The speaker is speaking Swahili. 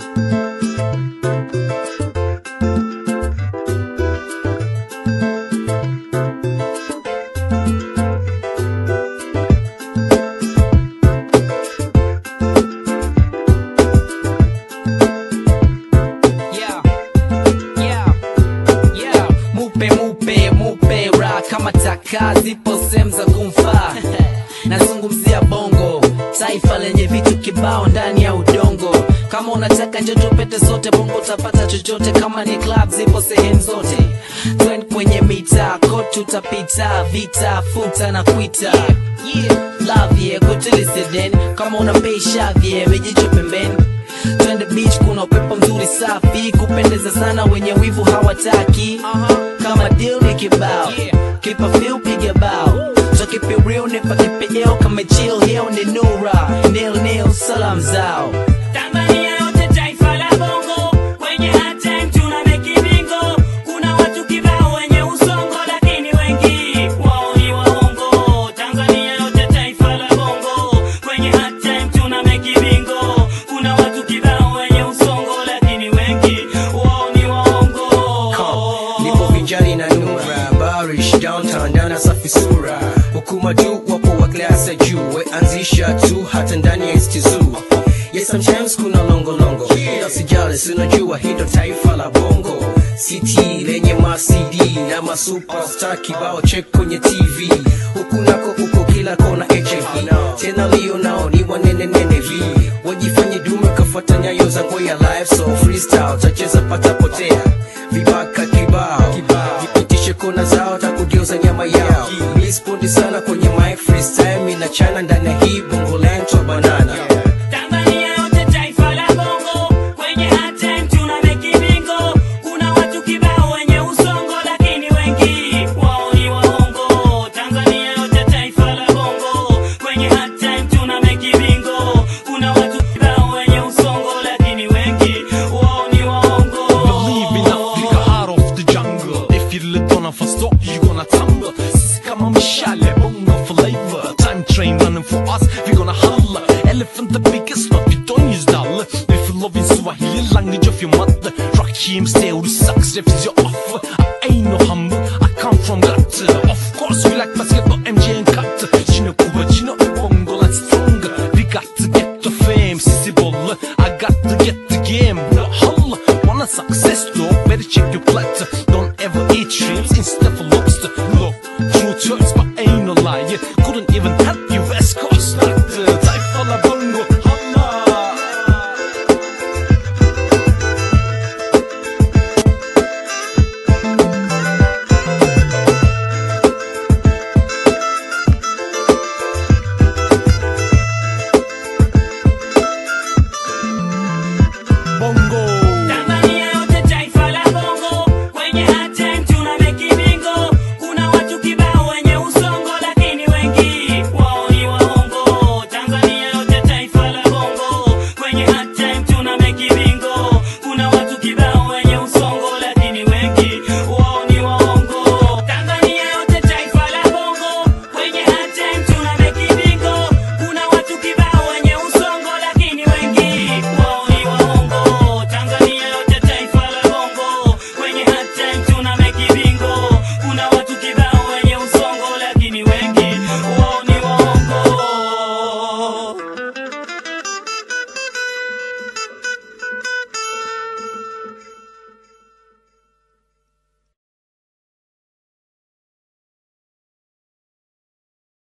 Mupe ra kama taka zipo sehemu za kumfaa. Nazungumzia bongo, taifa lenye vitu kibao ndani ya udongo. Kama unataka njoto pete zote, bongo utapata chochote. Kama ni club zipo sehemu zote. Twend kwenye mita, kote utapita. Vita, futa na kuita, love yeah, kutulisiden. Kama unapesha vye, mejicho pembeni. Twende beach, kuna upepo mzuri safi. Kupendeza sana, wenye wivu hawataki. Kama deal ni kibao, keep a feel, piga bao. So keep it real, nipa keep it ill. Kama chill, hiyo ni nura. Nil, salam zao. Tanzania yote taifa la bongo. Kwenye hard time tunameki bingo. Kuna watu kibao wenye usongo, lakini wengi wao ni waongo. Tanzania yote taifa la bongo. Kwenye hard time tunameki bingo. Kuna watu kibao wenye usongo, lakini wengi wao ni waongo. Nipo vinjari na nura, barish downtown dana safi sura. Hukuma juu wapo wa klasa juu, we anzisha tu hata ndani ya istizu. Yes, sometimes kuna longo ila sijali, sinajua hilo taifa la bongo. City lenye ma CD na ma superstar kibao, check kwenye TV. Huku nako uko kila kona HIV. Tena leo nao ni wanene vi. Wajifanye dume kafuata nyayo za ngoya live, so freestyle tacheza pata potea. Vibaka kibao, jipitishe kona zao takugeuza nyama yao. Respondi sana kwenye mic freestyle, mina chana ndani ya hii bongo land to banana. Tanzania yote taifa la bongo. Kwenye hard time tunameki bingo. Kuna watu kibao wenye usongo, lakini wengi wao ni waongo. Tanzania yote taifa la bongo. Kwenye hard time tunameki bingo. Kuna watu kibao wenye usongo, lakini wengi wao ni waongo. Believe me now, flick a heart off the jungle. If you live on a first stop, you gonna tumble. Sisi kama mishale, bongo flavor. Time train running for us, we gonna holler. Elephant the biggest, but we don't use dollar. If you love in Swahili, language of your mother. Rock him, stay who sucks, if it's your offer. I ain't no humble, I come from gutter. Of course, we like basketball, MJ and Carter. Chino Kuba, Chino, bongo, and stronger. We got to get the fame, sissy baller. I got to get the game, holla. Want a success though, better check your platter. Don't ever eat shrimps instead of lobster. Look, true choice, but ain't no lie. Couldn't even help you, West Coast. Type for la bongo, holla. Bongo.